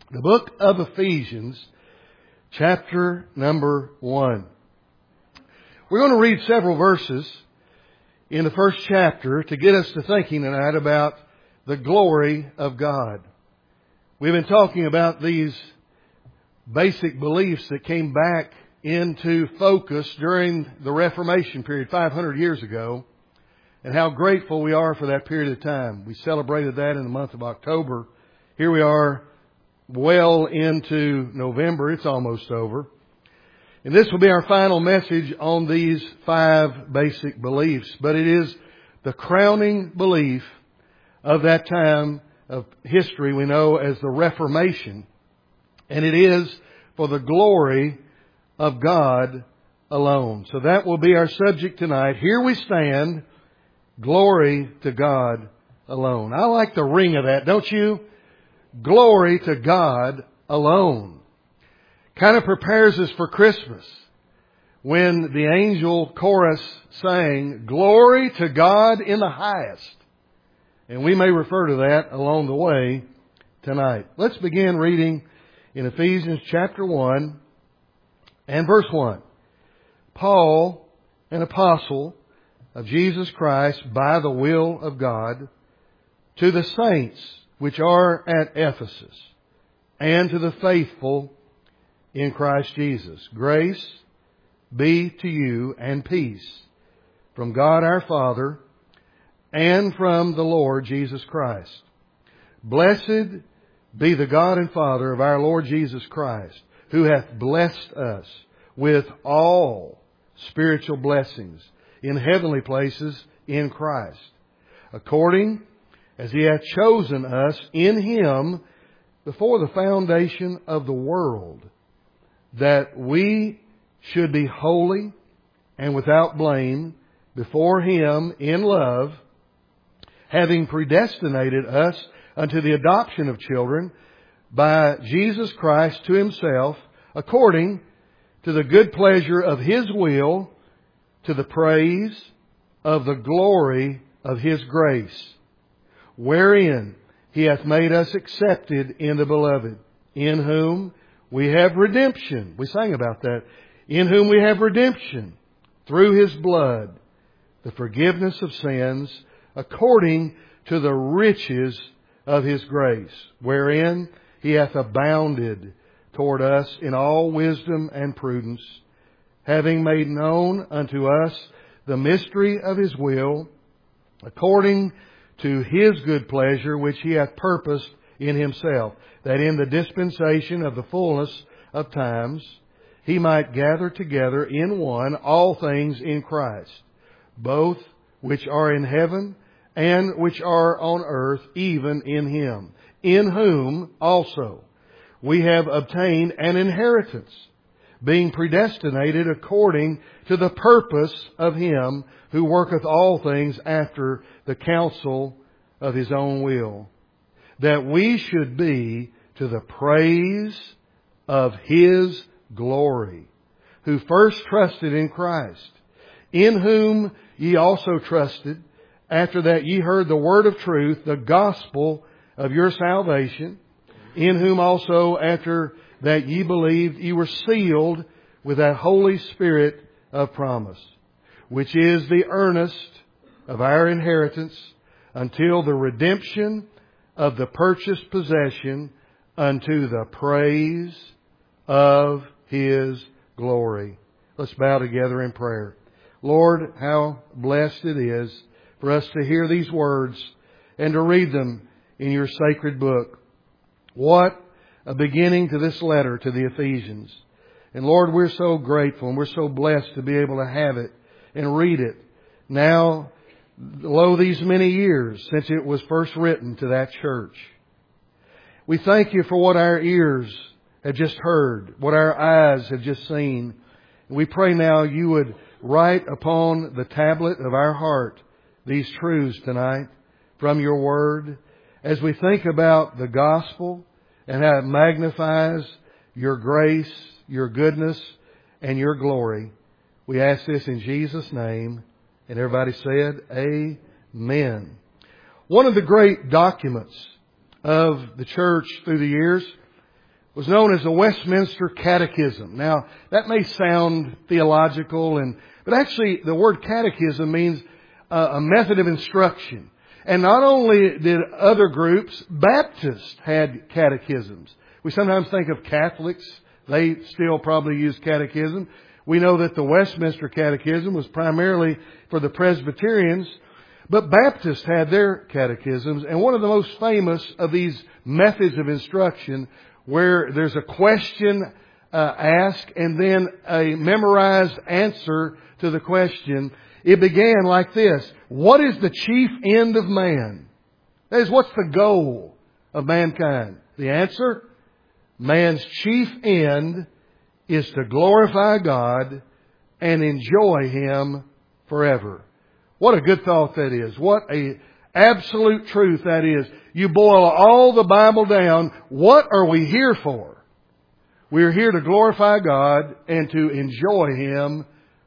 The book of Ephesians, chapter number 1. We're going to read several verses in the first chapter to get us to thinking tonight about the glory of God. We've been talking about these basic beliefs that came back into focus during the Reformation period 500 years ago, and how grateful we are for that period of time. We celebrated that in the month of October. Here we are well into November. It's almost over. And this will be our final message on these 5 basic beliefs. But it is the crowning belief of that time of history we know as the Reformation. And it is for the glory of God alone. So that will be our subject tonight. Here we stand, glory to God alone. I like the ring of that, don't you? Glory to God alone. Kind of prepares us for Christmas when the angel chorus sang, "Glory to God in the highest." And we may refer to that along the way tonight. Let's begin reading in Ephesians chapter 1 and verse 1. Paul, an apostle of Jesus Christ by the will of God, to the saints which are at Ephesus, and to the faithful in Christ Jesus. Grace be to you and peace from God our Father and from the Lord Jesus Christ. Blessed be the God and Father of our Lord Jesus Christ, who hath blessed us with all spiritual blessings in heavenly places in Christ, according as He hath chosen us in Him before the foundation of the world, that we should be holy and without blame before Him in love, having predestinated us unto the adoption of children by Jesus Christ to Himself, according to the good pleasure of His will, to the praise of the glory of His grace, wherein He hath made us accepted in the Beloved, in whom we have redemption. We sang about that. In whom we have redemption through His blood, the forgiveness of sins, according to the riches of His grace, wherein He hath abounded toward us in all wisdom and prudence, having made known unto us the mystery of His will, according to His good pleasure, which He hath purposed in Himself, that in the dispensation of the fullness of times He might gather together in one all things in Christ, both which are in heaven and which are on earth, even in Him, in whom also we have obtained an inheritance, being predestinated according to the purpose of Him who worketh all things after the counsel of His own will, that we should be to the praise of His glory, who first trusted in Christ, in whom ye also trusted, after that ye heard the word of truth, the gospel of your salvation, in whom also after that ye believed, ye were sealed with that Holy Spirit of promise, which is the earnest of our inheritance until the redemption of the purchased possession, unto the praise of His glory. Let's bow together in prayer. Lord, how blessed it is for us to hear these words and to read them in your sacred book. What a beginning to this letter to the Ephesians. And Lord, we're so grateful and we're so blessed to be able to have it and read it now, lo, these many years since it was first written to that church. We thank you for what our ears have just heard, what our eyes have just seen. We pray now you would write upon the tablet of our heart these truths tonight from your word as we think about the gospel and how it magnifies your grace, your goodness, and your glory. We ask this in Jesus' name. And everybody said, Amen. One of the great documents of the church through the years was known as the Westminster Catechism. Now, that may sound theological, but actually the word catechism means a method of instruction. And not only did other groups, Baptists had catechisms. We sometimes think of Catholics. They still probably use catechism. We know that the Westminster Catechism was primarily for the Presbyterians, but Baptists had their catechisms. And one of the most famous of these methods of instruction, where there's a question asked and then a memorized answer to the question, it began like this: what is the chief end of man? That is, what's the goal of mankind? The answer: man's chief end is to glorify God and enjoy Him forever. What a good thought that is. What a absolute truth that is. You boil all the Bible down. What are we here for? We're here to glorify God and to enjoy Him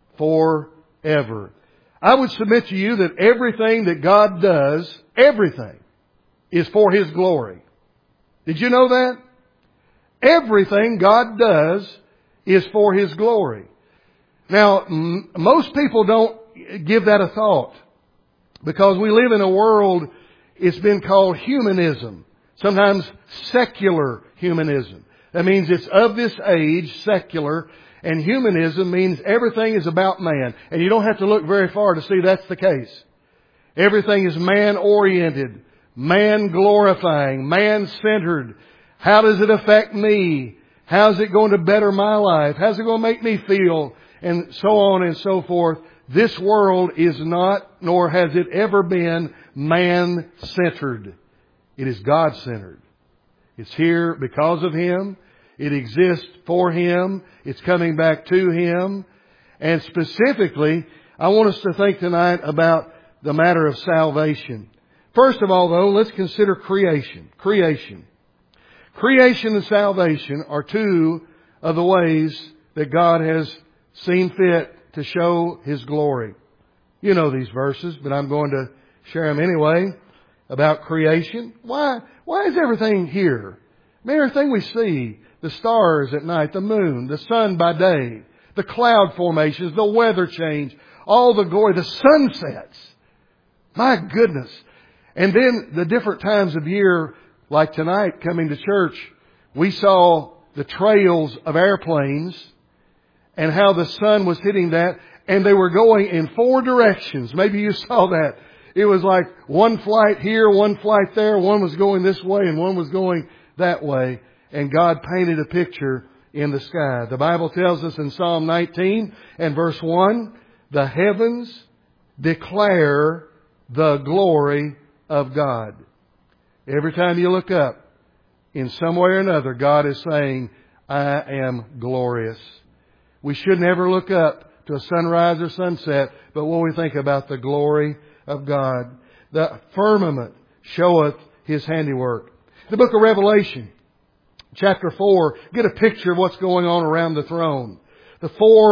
forever. I would submit to you that everything that God does, everything, is for His glory. Did you know that? Everything God does is for His glory. Now, most people don't give that a thought, because we live in a world, it's been called humanism, sometimes secular humanism. That means it's of this age, secular, and humanism means everything is about man. And you don't have to look very far to see that's the case. Everything is man-oriented, man-glorifying, man-centered. How does it affect me? How's it going to better my life? How's it going to make me feel? And so on and so forth. This world is not, nor has it ever been, man-centered. It is God-centered. It's here because of Him. It exists for Him. It's coming back to Him. And specifically, I want us to think tonight about the matter of salvation. First of all, though, let's consider creation. Creation. Creation and salvation are two of the ways that God has seen fit to show His glory. You know these verses, but I'm going to share them anyway. About creation. Why is everything here? I mean, everything we see, the stars at night, the moon, the sun by day, the cloud formations, the weather change, all the glory, the sunsets. My goodness. And then the different times of year, like tonight coming to church, we saw the trails of airplanes and how the sun was hitting that, and they were going in 4 directions. Maybe you saw that. It was like one flight here, one flight there, one was going this way and one was going that way. And God painted a picture in the sky. The Bible tells us in Psalm 19 and verse 1, the heavens declare the glory of God. Every time you look up, in some way or another, God is saying, I am glorious. We should never look up to a sunrise or sunset, but when we think about the glory of God. The firmament showeth His handiwork. The book of Revelation, chapter 4, get a picture of what's going on around the throne. The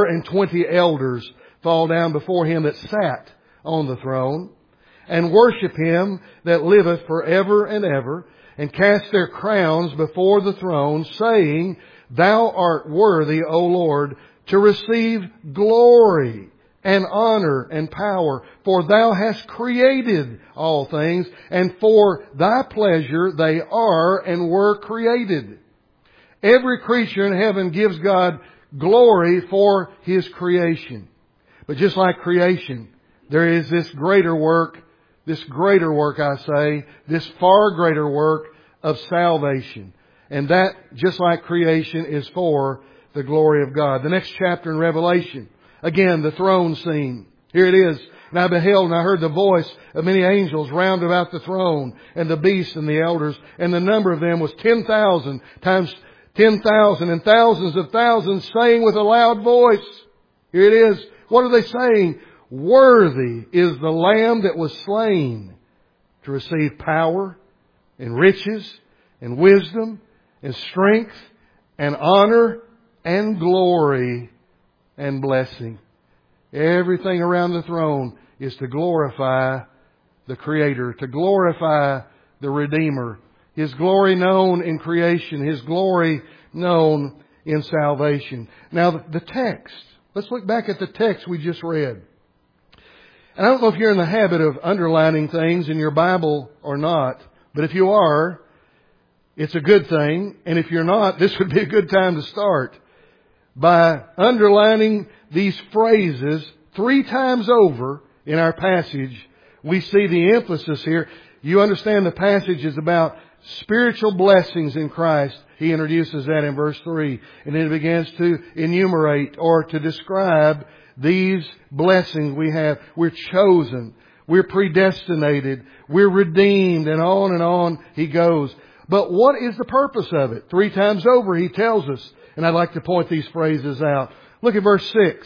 24 elders fall down before Him that sat on the throne, and worship Him that liveth forever and ever, and cast their crowns before the throne, saying, Thou art worthy, O Lord, to receive glory and honor and power, for Thou hast created all things, and for Thy pleasure they are and were created. Every creature in heaven gives God glory for His creation. But just like creation, there is this greater work, I say, this far greater work of salvation. And that, just like creation, is for the glory of God. The next chapter in Revelation, again, the throne scene. Here it is. And I beheld and I heard the voice of many angels round about the throne, and the beasts and the elders, and the number of them was 10,000 times 10,000 and thousands of thousands, saying with a loud voice. Here it is. What are they saying? Worthy is the Lamb that was slain to receive power and riches and wisdom and strength and honor and glory and blessing. Everything around the throne is to glorify the Creator, to glorify the Redeemer. His glory known in creation. His glory known in salvation. Now the text. Let's look back at the text we just read. And I don't know if you're in the habit of underlining things in your Bible or not, but if you are, it's a good thing. And if you're not, this would be a good time to start by underlining these phrases 3 times over in our passage. We see the emphasis here. You understand the passage is about spiritual blessings in Christ. He introduces that in verse 3. And then it begins to enumerate or to describe these blessings we have. We're chosen. We're predestinated. We're redeemed. And on he goes. But what is the purpose of it? 3 times over he tells us. And I'd like to point these phrases out. Look at verse 6.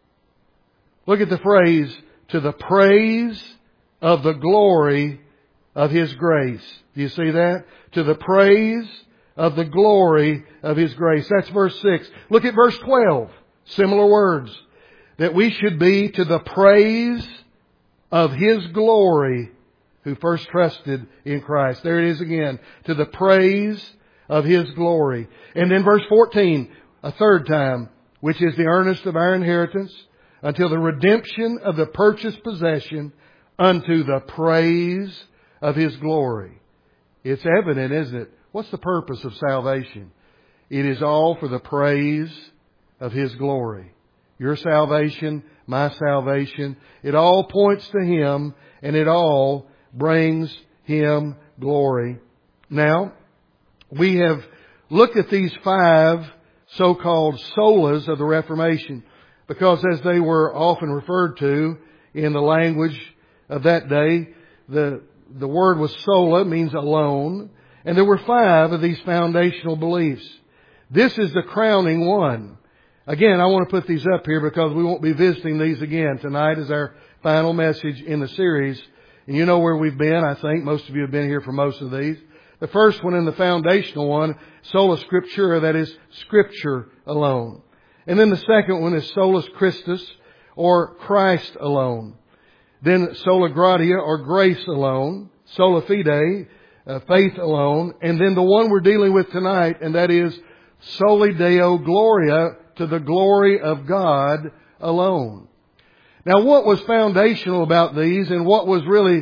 Look at the phrase, to the praise of the glory of His grace. Do you see that? To the praise of the glory of His grace. That's verse 6. Look at verse 12. Similar words. That we should be to the praise of His glory who first trusted in Christ. There it is again. To the praise of His glory. And then verse 14, a third time, which is the earnest of our inheritance until the redemption of the purchased possession unto the praise of His glory. It's evident, isn't it? What's the purpose of salvation? It is all for the praise of His glory. Your salvation, my salvation, it all points to Him and it all brings Him glory. Now, we have looked at these 5 so-called solas of the Reformation because as they were often referred to in the language of that day, the word was sola, means alone, and there were 5 of these foundational beliefs. This is the crowning one. Again, I want to put these up here because we won't be visiting these again. Tonight is our final message in the series. And you know where we've been, I think. Most of you have been here for most of these. The first one and the foundational one, sola scriptura, that is Scripture alone. And then the second one is solus Christus, or Christ alone. Then sola gratia, or grace alone. Sola fide, faith alone. And then the one we're dealing with tonight, and that is soli Deo gloria, to the glory of God alone. Now what was foundational about these and what was really,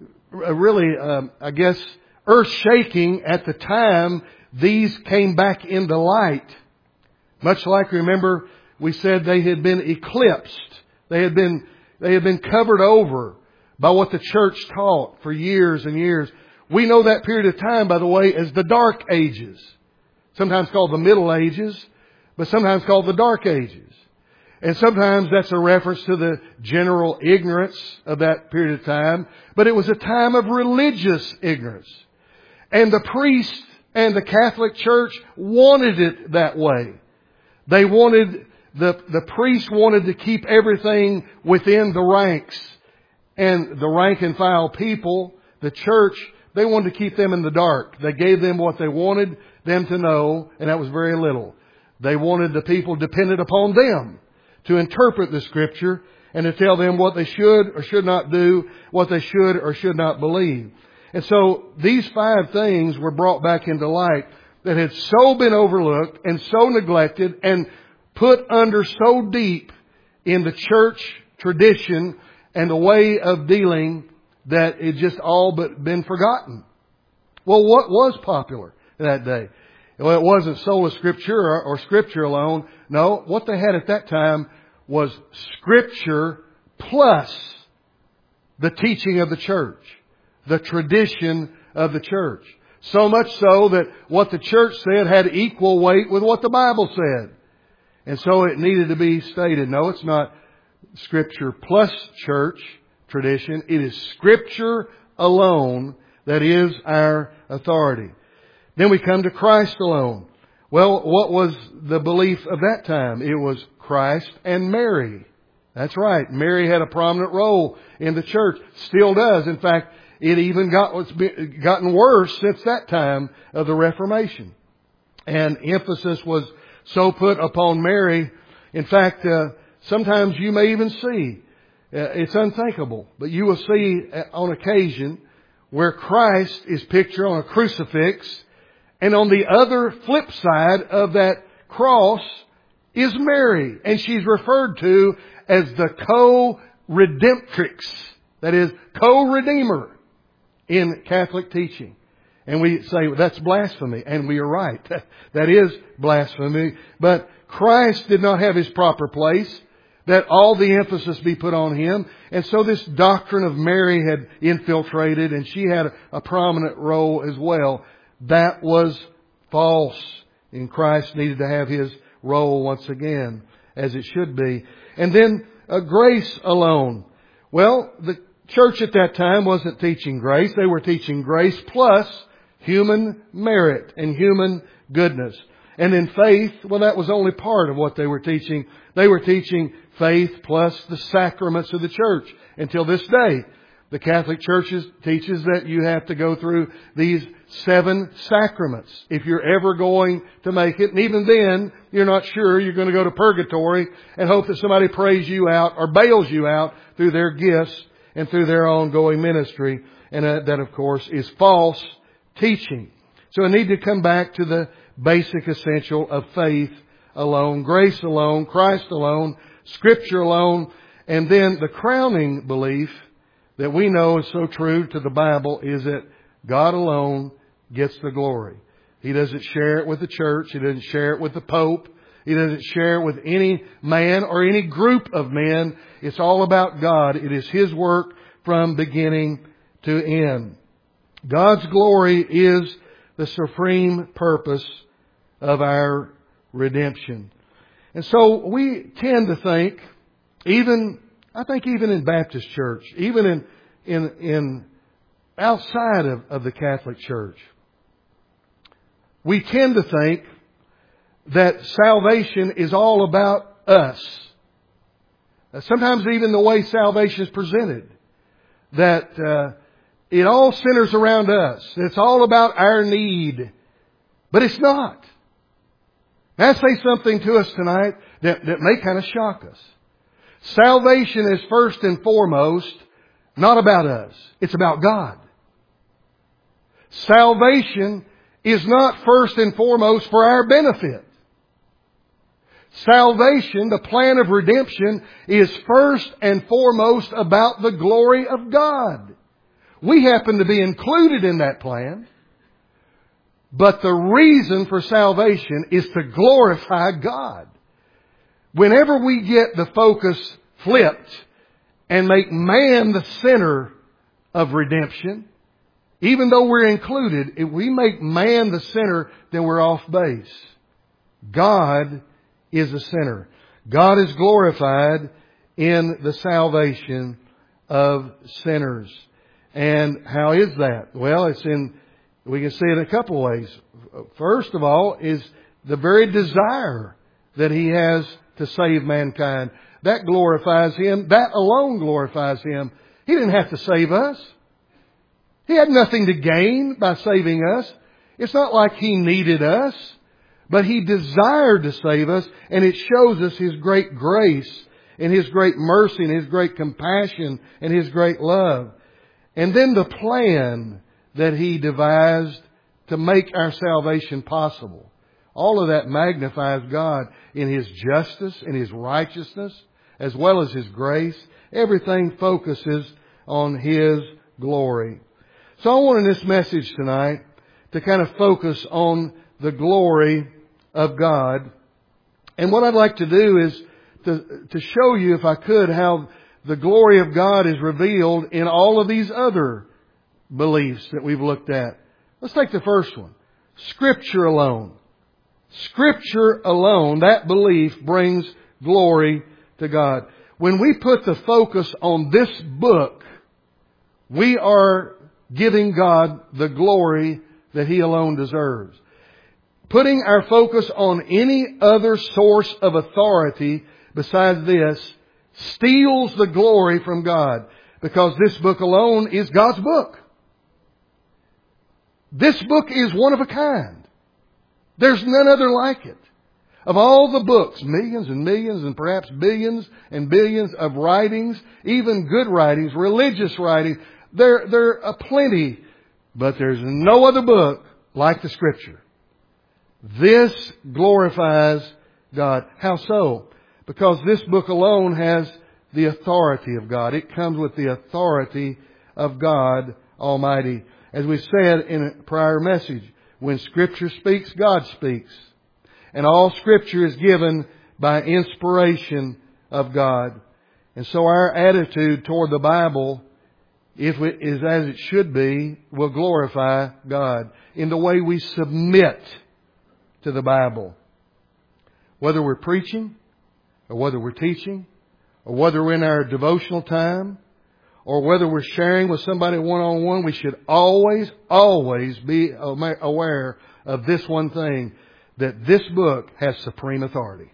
I guess, earth-shaking at the time these came back into light. Much like, remember, we said they had been eclipsed. They had been covered over by what the church taught for years and years. We know that period of time, by the way, as the Dark Ages. Sometimes called the Middle Ages, but sometimes called the Dark Ages. And sometimes that's a reference to the general ignorance of that period of time. But it was a time of religious ignorance. And the priests and the Catholic Church wanted it that way. They wanted, the priests wanted to keep everything within the ranks. And the rank and file people, the church, they wanted to keep them in the dark. They gave them what they wanted them to know, and that was very little. They wanted the people dependent upon them to interpret the Scripture and to tell them what they should or should not do, what they should or should not believe. And so these 5 things were brought back into light that had so been overlooked and so neglected and put under so deep in the church tradition and the way of dealing that it just all but been forgotten. Well, what was popular that day? Well, it wasn't sola scriptura or Scripture alone. No, what they had at that time was Scripture plus the teaching of the church, the tradition of the church. So much so that what the church said had equal weight with what the Bible said. And so it needed to be stated. No, it's not Scripture plus church tradition. It is Scripture alone that is our authority. Then we come to Christ alone. Well, what was the belief of that time? It was Christ and Mary. That's right. Mary had a prominent role in the church. Still does. In fact, it even gotten worse since that time of the Reformation. And emphasis was so put upon Mary. In fact, sometimes you may even see, it's unthinkable, but you will see on occasion where Christ is pictured on a crucifix, and on the other flip side of that cross is Mary, and she's referred to as the co-redemptrix, that is, co-redeemer in Catholic teaching. And we say, well, that's blasphemy, and we are right. That is blasphemy. But Christ did not have His proper place, that all the emphasis be put on Him. And so this doctrine of Mary had infiltrated, and she had a prominent role as well. That was false. And Christ needed to have His role once again, as it should be. And then grace alone. Well, the church at that time wasn't teaching grace. They were teaching grace plus human merit and human goodness. And in faith, well, that was only part of what they were teaching. They were teaching faith plus the sacraments of the church. Until this day, the Catholic Church teaches that you have to go through these 7 sacraments if you're ever going to make it. And even then, you're not sure you're going to go to purgatory and hope that somebody prays you out or bails you out through their gifts and through their ongoing ministry. And that, of course, is false teaching. So I need to come back to the basic essential of faith alone, grace alone, Christ alone, Scripture alone, and then the crowning belief that we know is so true to the Bible is that God alone gets the glory. He doesn't share it with the church. He doesn't share it with the Pope. He doesn't share it with any man or any group of men. It's all about God. It is His work from beginning to end. God's glory is the supreme purpose of our redemption. And so we tend to think, even in Baptist church, even in outside of the Catholic Church, we tend to think that salvation is all about us. Sometimes even the way salvation is presented, that it all centers around us. It's all about our need. But it's not. May I say something to us tonight that may kind of shock us. Salvation is first and foremost not about us. It's about God. Salvation is not first and foremost for our benefit. Salvation, the plan of redemption, is first and foremost about the glory of God. We happen to be included in that plan. But the reason for salvation is to glorify God. Whenever we get the focus flipped and make man the center of redemption, even though we're included, if we make man the center, then we're off base. God is the center. God is glorified in the salvation of sinners. And how is that? Well, we can see it a couple ways. First of all is the very desire that He has to save mankind. That glorifies Him. That alone glorifies Him. He didn't have to save us. He had nothing to gain by saving us. It's not like He needed us, but He desired to save us, and it shows us His great grace and His great mercy and His great compassion and His great love. And then the plan that He devised to make our salvation possible. All of that magnifies God in His justice, in His righteousness, as well as His grace. Everything focuses on His glory. So I want in this message tonight to kind of focus on the glory of God. And what I'd like to do is to show you, if I could, how the glory of God is revealed in all of these other beliefs that we've looked at. Let's take the first one. Scripture alone. Scripture alone, that belief brings glory to God. When we put the focus on this book, we are giving God the glory that He alone deserves. Putting our focus on any other source of authority besides this steals the glory from God, because this book alone is God's book. This book is one of a kind. There's none other like it. Of all the books, millions and millions and perhaps billions and billions of writings, even good writings, religious writings, there are plenty But there's no other book like the Scripture. This glorifies God. How so? Because this book alone has the authority of God. It comes with the authority of God Almighty. As we said in a prior message, when Scripture speaks, God speaks. And all Scripture is given by inspiration of God. And so our attitude toward the Bible, if it is as it should be, will glorify God in the way we submit to the Bible. Whether we're preaching, or whether we're teaching, or whether we're in our devotional time, or whether we're sharing with somebody one-on-one, we should always be aware of this one thing, that this book has supreme authority.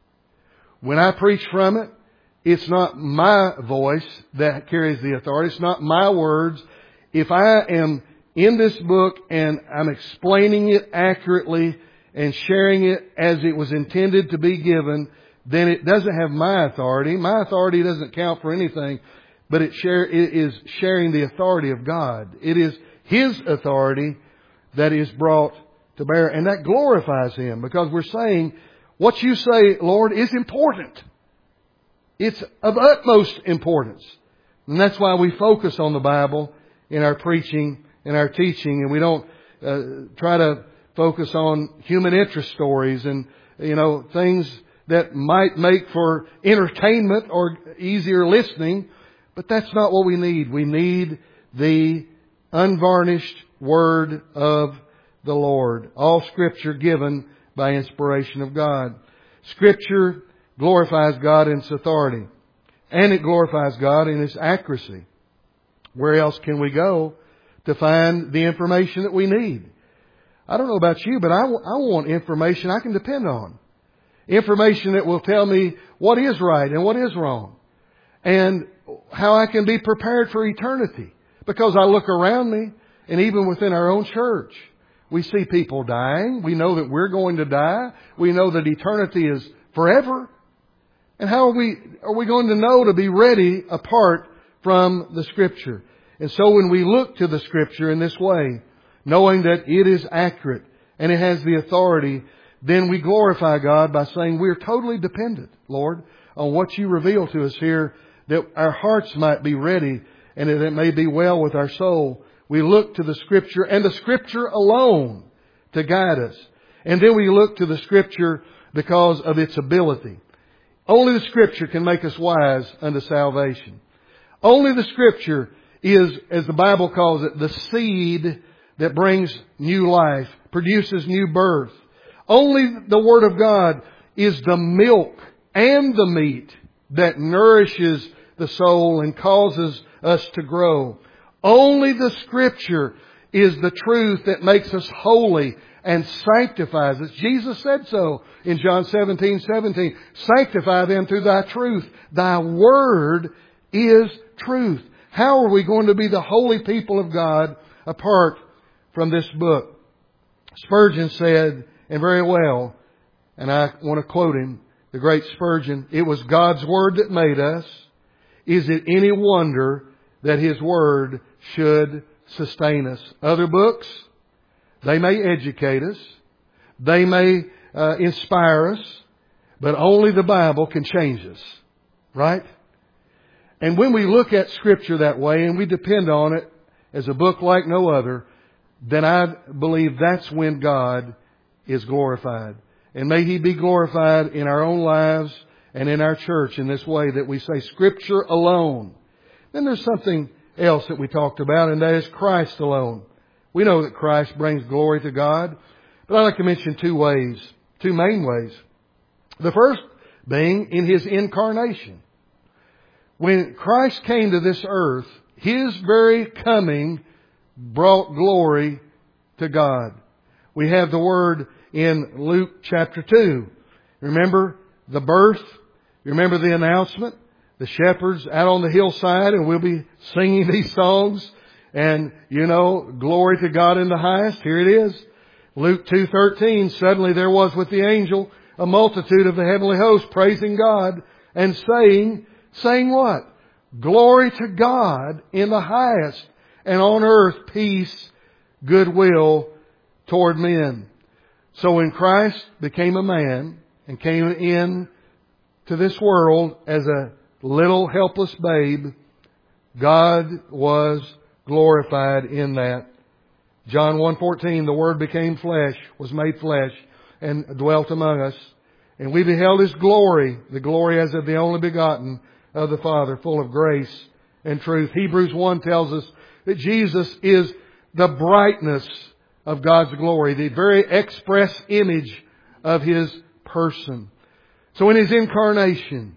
When I preach from it, it's not my voice that carries the authority. It's not my words. If I am in this book and I'm explaining it accurately and sharing it as it was intended to be given, then it doesn't have my authority. My authority doesn't count for anything, but it is sharing the authority of God. It is His authority that is brought to bear, and that glorifies Him, because we're saying, what you say, Lord, is important. It's of utmost importance. And that's why we focus on the Bible in our preaching and our teaching, and we don't try to focus on human interest stories and, things that might make for entertainment or easier listening. But that's not what we need. We need the unvarnished Word of the Lord. All Scripture given by inspiration of God. Scripture glorifies God in its authority. And it glorifies God in its accuracy. Where else can we go to find the information that we need? I don't know about you, but I want information I can depend on. Information that will tell me what is right and what is wrong. And how I can be prepared for eternity. Because I look around me, and even within our own church, we see people dying. We know that we're going to die. We know that eternity is forever. And how are we going to know to be ready apart from the Scripture? And so when we look to the Scripture in this way, knowing that it is accurate and it has the authority, then we glorify God by saying we're totally dependent, Lord, on what you reveal to us here, that our hearts might be ready and that it may be well with our soul. We look to the Scripture and the Scripture alone to guide us. And then we look to the Scripture because of its ability. Only the Scripture can make us wise unto salvation. Only the Scripture is, as the Bible calls it, the seed that brings new life, produces new birth. Only the Word of God is the milk and the meat that nourishes the soul and causes us to grow. Only the Scripture is the truth that makes us holy and sanctifies us. Jesus said so in John 17:17. Sanctify them through thy truth. Thy word is truth. How are we going to be the holy people of God apart from this book? Spurgeon said, and very well, and I want to quote him, the great Spurgeon, it was God's Word that made us. Is it any wonder that His Word should sustain us? Other books, they may educate us. They may inspire us. But only the Bible can change us. Right? And when we look at Scripture that way and we depend on it as a book like no other, then I believe that's when God is glorified. And may He be glorified in our own lives and in our church in this way, that we say Scripture alone. Then there's something else that we talked about, and that is Christ alone. We know that Christ brings glory to God, but I'd like to mention two main ways. The first being in His incarnation. When Christ came to this earth, His very coming brought glory to God. We have the word in Luke chapter 2. Remember the birth? You remember the announcement? The shepherds out on the hillside, and we'll be singing these songs. And, glory to God in the highest. Here it is. Luke 2:13. Suddenly there was with the angel a multitude of the heavenly host praising God and saying what? Glory to God in the highest, and on earth peace goodwill toward men. So when Christ became a man and came in to this world as a little helpless babe, God was glorified in that. John 1:14, the Word became flesh, was made flesh, and dwelt among us. And we beheld His glory, the glory as of the only begotten of the Father, full of grace and truth. Hebrews 1 tells us that Jesus is the brightness of God's glory, the very express image of His person. So in His incarnation,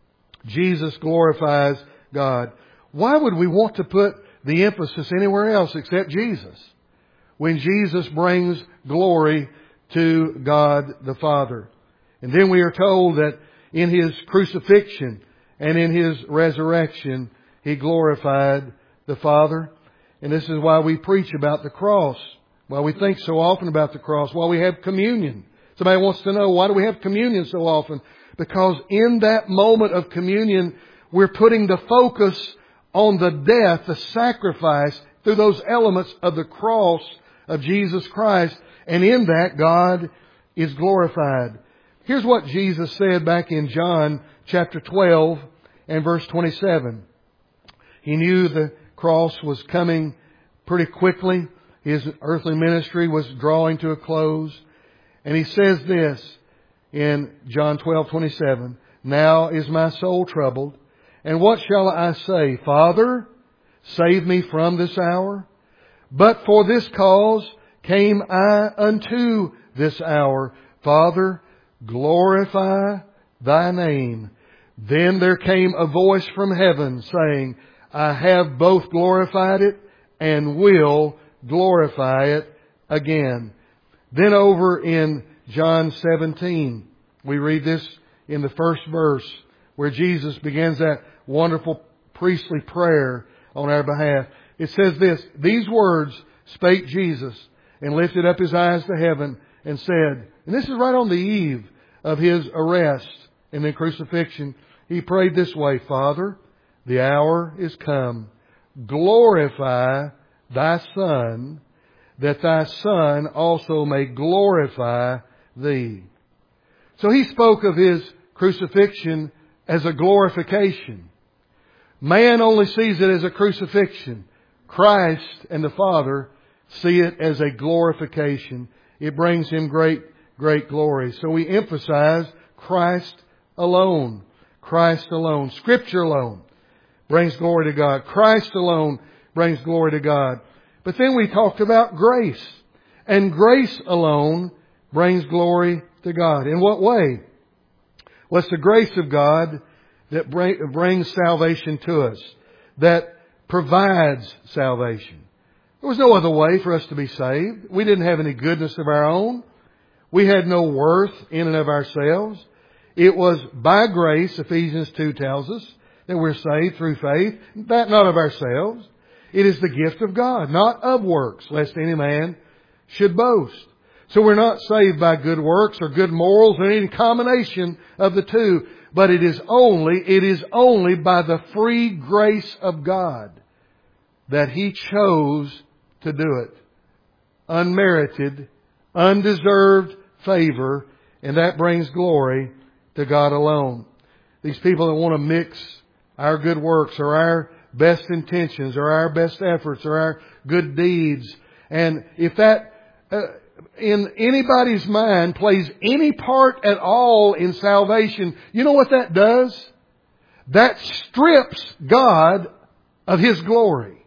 Jesus glorifies God. Why would we want to put the emphasis anywhere else except Jesus, when Jesus brings glory to God the Father? And then we are told that in His crucifixion and in His resurrection, He glorified the Father. And this is why we preach about the cross, why we think so often about the cross, why we have communion. Somebody wants to know, why do we have communion so often? Because in that moment of communion, we're putting the focus on the death, the sacrifice, through those elements of the cross of Jesus Christ. And in that, God is glorified. Here's what Jesus said back in John chapter 12 and verse 27. He knew the cross was coming pretty quickly. His earthly ministry was drawing to a close. And He says this in John 12:27. Now is my soul troubled. And what shall I say? Father, save me from this hour. But for this cause came I unto this hour. Father, glorify Thy name. Then there came a voice from heaven saying, I have both glorified it and will glorify it again. Then over in John 17, we read this in the first verse, where Jesus begins that wonderful priestly prayer on our behalf. It says this, these words spake Jesus and lifted up His eyes to heaven and said, and this is right on the eve of His arrest and then crucifixion, He prayed this way, Father, the hour is come. Glorify Thy Son, that Thy Son also may glorify Thee. So He spoke of His crucifixion as a glorification. Man only sees it as a crucifixion. Christ and the Father see it as a glorification. It brings Him great, great glory. So we emphasize Christ alone. Christ alone. Scripture alone brings glory to God. Christ alone brings glory to God. But then we talked about grace. And grace alone brings glory to God. In what way? Well, it's the grace of God that brings salvation to us, that provides salvation. There was no other way for us to be saved. We didn't have any goodness of our own. We had no worth in and of ourselves. It was by grace, Ephesians 2 tells us, that we're saved through faith, that not of ourselves. It is the gift of God, not of works, lest any man should boast. So we're not saved by good works or good morals or any combination of the two. But it is only by the free grace of God that He chose to do it. Unmerited, undeserved favor, and that brings glory to God alone. These people that want to mix our good works or our best intentions or our best efforts or our good deeds, and if that in anybody's mind plays any part at all in salvation, you know what that does? That strips God of His glory.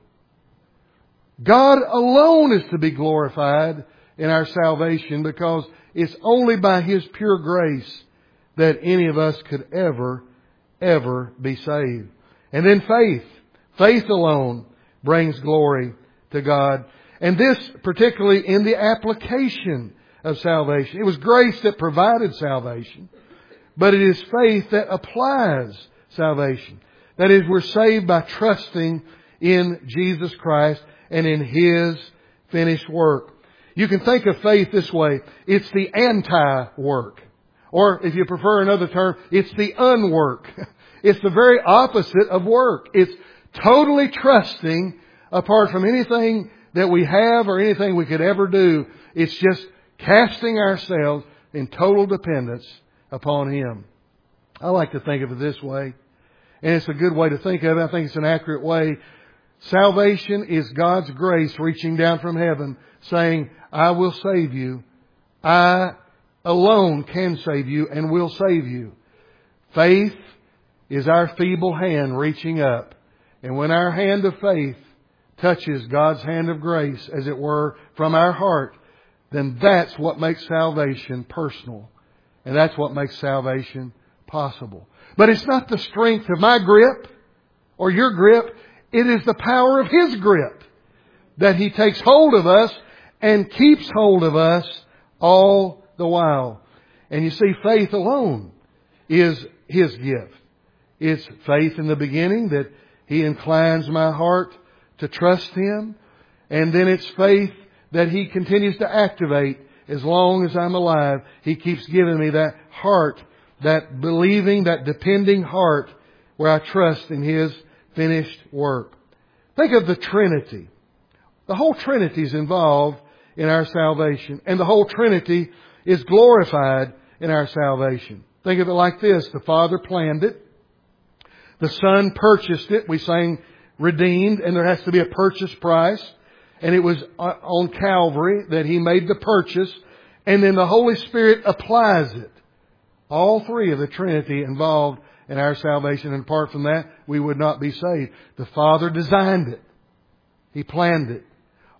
God alone is to be glorified in our salvation, because it's only by His pure grace that any of us could ever be saved. And then faith. Faith alone brings glory to God. And this particularly in the application of salvation. It was grace that provided salvation, but it is faith that applies salvation. That is, we're saved by trusting in Jesus Christ and in His finished work. You can think of faith this way. It's the anti-work. Or if you prefer another term, it's the unwork. It's the very opposite of work. It's totally trusting apart from anything that we have or anything we could ever do. It's just casting ourselves in total dependence upon Him. I like to think of it this way. And it's a good way to think of it. I think it's an accurate way. Salvation is God's grace reaching down from heaven saying, I will save you. I alone can save you and will save you. Faith is our feeble hand reaching up. And when our hand of faith touches God's hand of grace, as it were, from our heart, then that's what makes salvation personal. And that's what makes salvation possible. But it's not the strength of my grip or your grip. It is the power of His grip that He takes hold of us and keeps hold of us all the while. And you see, faith alone is His gift. It's faith in the beginning that He inclines my heart to trust Him. And then it's faith that He continues to activate as long as I'm alive. He keeps giving me that heart, that believing, that depending heart where I trust in His finished work. Think of the Trinity. The whole Trinity is involved in our salvation. And the whole Trinity is glorified in our salvation. Think of it like this. The Father planned it. The Son purchased it. We sang redeemed, and there has to be a purchase price. And it was on Calvary that He made the purchase. And then the Holy Spirit applies it. All three of the Trinity involved in our salvation. And apart from that, we would not be saved. The Father designed it. He planned it.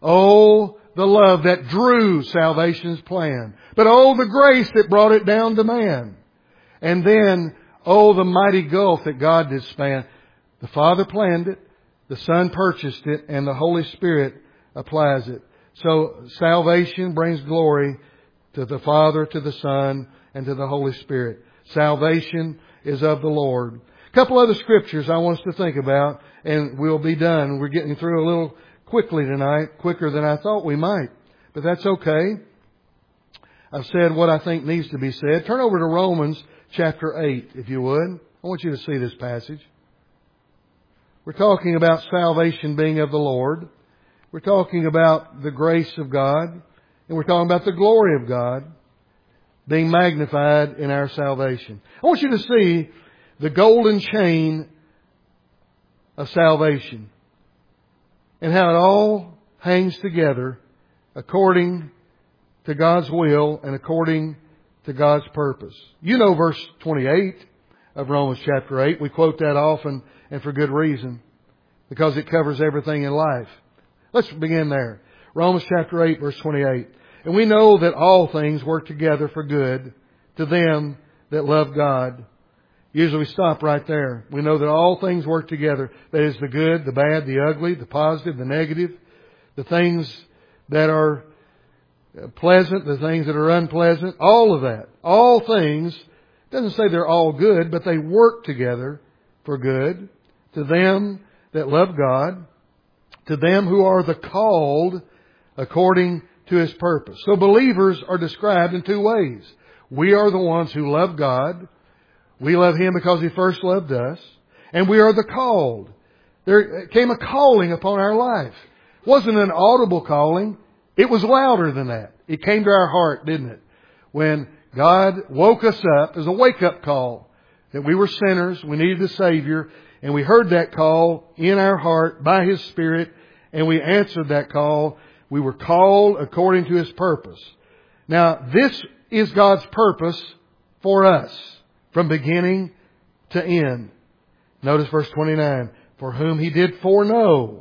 Oh, the love that drew salvation's plan. But oh, the grace that brought it down to man. And then, oh, the mighty gulf that God did span. The Father planned it. The Son purchased it. And the Holy Spirit applies it. So salvation brings glory to the Father, to the Son, and to the Holy Spirit. Salvation is of the Lord. A couple other scriptures I want us to think about, and we'll be done. We're getting through a little quickly tonight, quicker than I thought we might. But that's okay. I've said what I think needs to be said. Turn over to Romans chapter 8, if you would. I want you to see this passage. We're talking about salvation being of the Lord. We're talking about the grace of God. And we're talking about the glory of God being magnified in our salvation. I want you to see the golden chain of salvation and how it all hangs together according to God's will and according to God's purpose. You know verse 28 of Romans chapter 8. We quote that often and for good reason because it covers everything in life. Let's begin there. Romans chapter 8 verse 28. And we know that all things work together for good to them that love God. Usually we stop right there. We know that all things work together. That is the good, the bad, the ugly, the positive, the negative, the things that are pleasant, the things that are unpleasant, all of that. All things, it doesn't say they're all good, but they work together for good to them that love God, to them who are the called according to His purpose. So believers are described in two ways. We are the ones who love God. We love Him because He first loved us. And we are the called. There came a calling upon our life. It wasn't an audible calling. It was louder than that. It came to our heart, didn't it? When God woke us up, it was a wake-up call. That we were sinners, we needed a Savior, and we heard that call in our heart by His Spirit, and we answered that call. We were called according to His purpose. Now, this is God's purpose for us from beginning to end. Notice verse 29. For whom He did foreknow,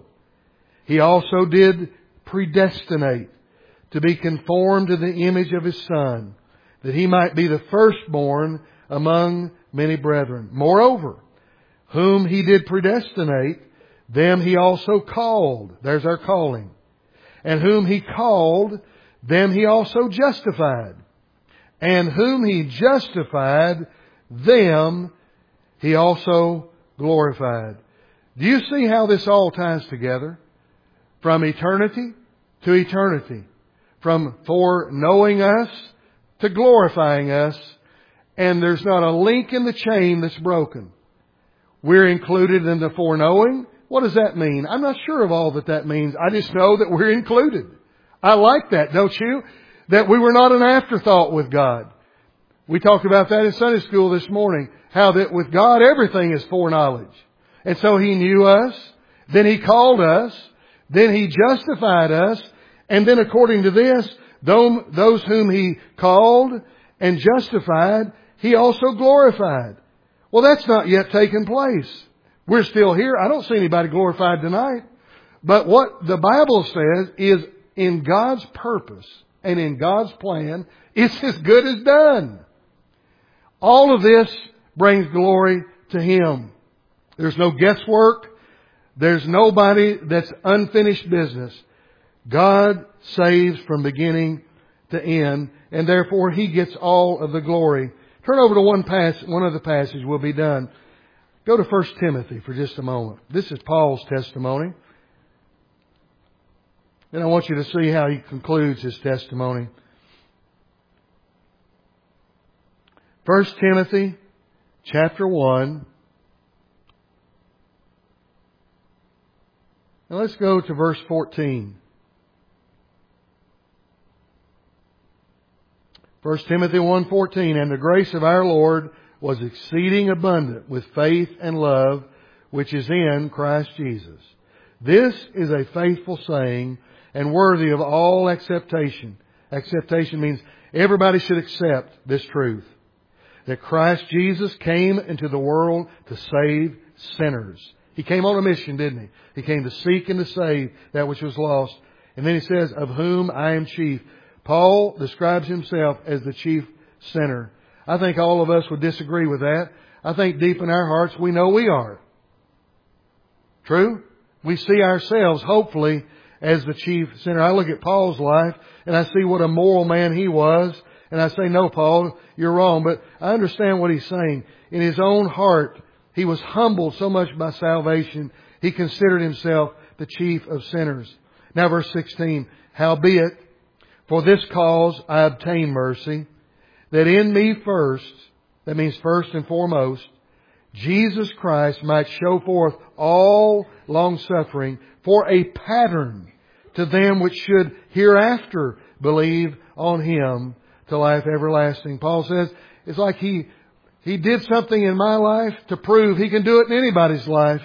He also did predestinate to be conformed to the image of His Son, that He might be the firstborn among many brethren. Moreover, whom He did predestinate, them He also called. There's our calling. And whom He called, them He also justified. And whom He justified, them He also glorified. Do you see how this all ties together? From eternity to eternity. From foreknowing us to glorifying us. And there's not a link in the chain that's broken. We're included in the foreknowing. What does that mean? I'm not sure of all that means. I just know that we're included. I like that, don't you? That we were not an afterthought with God. We talked about that in Sunday school this morning. How that with God everything is foreknowledge. And so He knew us. Then He called us. Then He justified us. And then according to this, those whom He called and justified, He also glorified. Well, that's not yet taken place. We're still here. I don't see anybody glorified tonight. But what the Bible says is in God's purpose and in God's plan, it's as good as done. All of this brings glory to Him. There's no guesswork. There's nobody that's unfinished business. God saves from beginning to end, and therefore He gets all of the glory. Turn over to one other passage, we'll be done. Go to 1 Timothy for just a moment. This is Paul's testimony. And I want you to see how he concludes his testimony. 1 Timothy chapter 1. Now let's go to verse 14. 1 Timothy 1:14, and the grace of our Lord was exceeding abundant with faith and love, which is in Christ Jesus. This is a faithful saying and worthy of all acceptation. Acceptation means everybody should accept this truth. That Christ Jesus came into the world to save sinners. He came on a mission, didn't He? He came to seek and to save that which was lost. And then He says, of whom I am chief. Paul describes himself as the chief sinner. I think all of us would disagree with that. I think deep in our hearts we know we are. True? We see ourselves, hopefully, as the chief sinner. I look at Paul's life and I see what a moral man he was. And I say, no, Paul, you're wrong. But I understand what he's saying. In his own heart, he was humbled so much by salvation, he considered himself the chief of sinners. Now verse 16, howbeit, for this cause I obtain mercy, that in me first, that means first and foremost, Jesus Christ might show forth all long-suffering for a pattern to them which should hereafter believe on Him to life everlasting. Paul says, it's like He did something in my life to prove He can do it in anybody's life.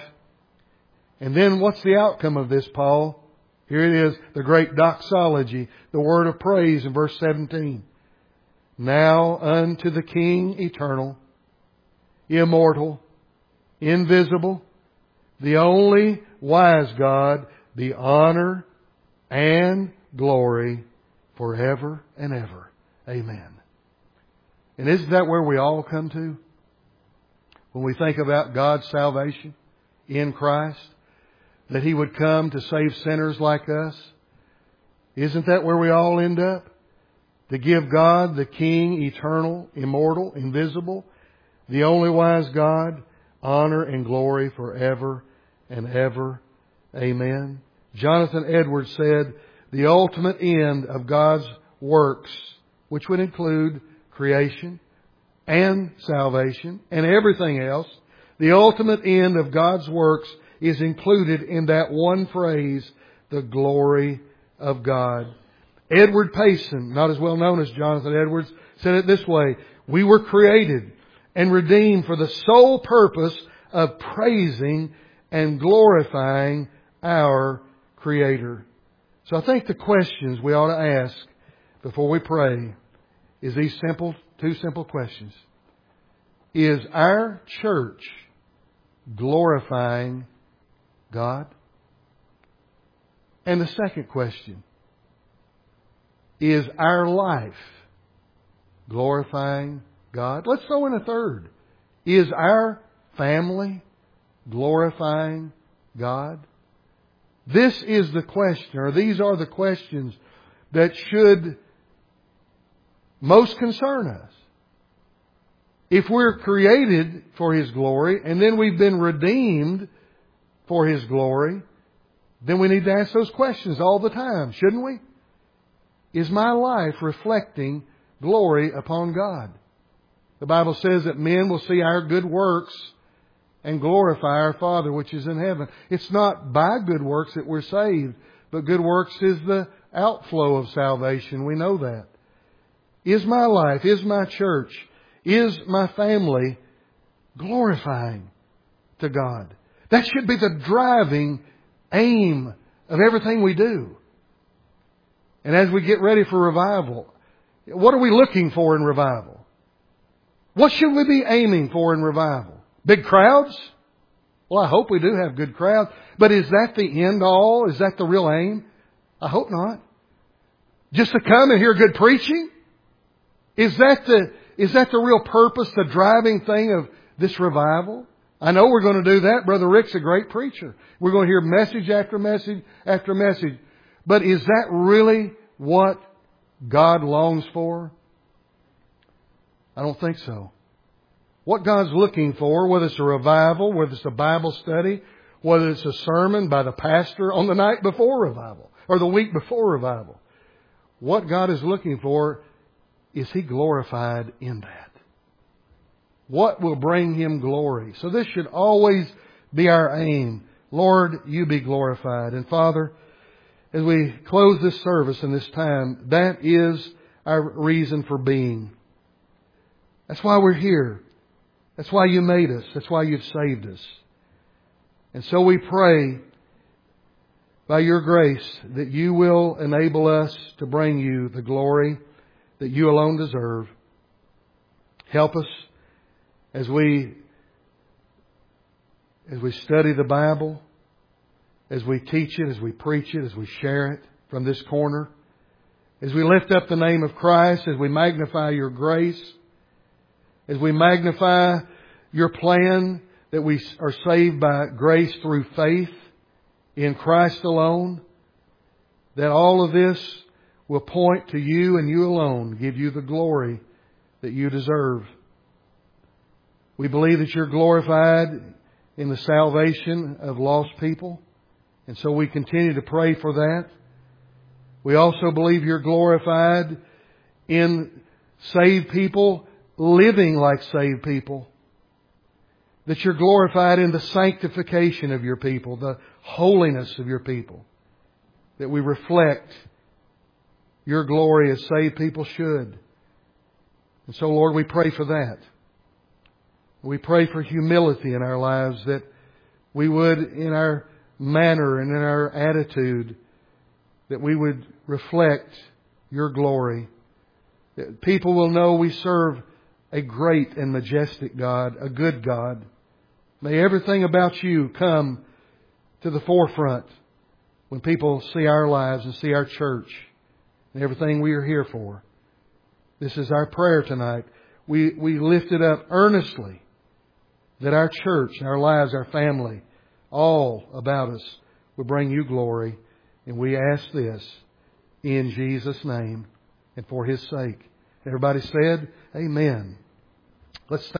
And then what's the outcome of this, Paul? Here it is, the great doxology, the word of praise in verse 17. Now unto the King eternal, immortal, invisible, the only wise God, be honor and glory forever and ever. Amen. And isn't that where we all come to? When we think about God's salvation in Christ, that He would come to save sinners like us. Isn't that where we all end up? To give God, the King, eternal, immortal, invisible, the only wise God, honor and glory forever and ever. Amen. Jonathan Edwards said, the ultimate end of God's works, which would include creation and salvation and everything else, the ultimate end of God's works is included in that one phrase, the glory of God. Edward Payson, not as well known as Jonathan Edwards, said it this way, we were created and redeemed for the sole purpose of praising and glorifying our Creator. So I think the questions we ought to ask before we pray is these two simple questions. Is our church glorifying God? And the second question, is our life glorifying God? Let's throw in a third. Is our family glorifying God? This is the question, or these are the questions that should most concern us. If we're created for His glory, and then we've been redeemed for His glory, then we need to ask those questions all the time, shouldn't we? Is my life reflecting glory upon God? The Bible says that men will see our good works and glorify our Father which is in heaven. It's not by good works that we're saved, but good works is the outflow of salvation. We know that. Is my life, is my church, is my family glorifying to God? That should be the driving aim of everything we do. And as we get ready for revival, what are we looking for in revival? What should we be aiming for in revival? Big crowds? Well, I hope we do have good crowds. But is that the end all? Is that the real aim? I hope not. Just to come and hear good preaching? Is that the real purpose, the driving thing of this revival? I know we're going to do that. Brother Rick's a great preacher. We're going to hear message after message after message. But is that really what God longs for? I don't think so. What God's looking for, whether it's a revival, whether it's a Bible study, whether it's a sermon by the pastor on the night before revival or the week before revival, what God is looking for is He glorified in that. What will bring Him glory? So this should always be our aim. Lord, You be glorified. And Father, as we close this service and this time, that is our reason for being. That's why we're here. That's why You made us. That's why You've saved us. And so we pray by Your grace that You will enable us to bring You the glory that You alone deserve. Help us as we study the Bible, as we teach it, as we preach it, as we share it from this corner, as we lift up the name of Christ, as we magnify Your grace, as we magnify Your plan that we are saved by grace through faith in Christ alone, that all of this will point to You and You alone, give You the glory that You deserve. We believe that You're glorified in the salvation of lost people, and so we continue to pray for that. We also believe You're glorified in saved people living like saved people. That You're glorified in the sanctification of Your people, the holiness of Your people. That we reflect Your glory as saved people should. And so, Lord, we pray for that. We pray for humility in our lives, that we would, in our manner and in our attitude, that we would reflect Your glory. That people will know we serve a great and majestic God, a good God. May everything about You come to the forefront when people see our lives and see our church and everything we are here for. This is our prayer tonight. We lift it up earnestly that our church, our lives, our family, all about us will bring You glory. And we ask this in Jesus' name and for His sake. Everybody said, Amen. Let's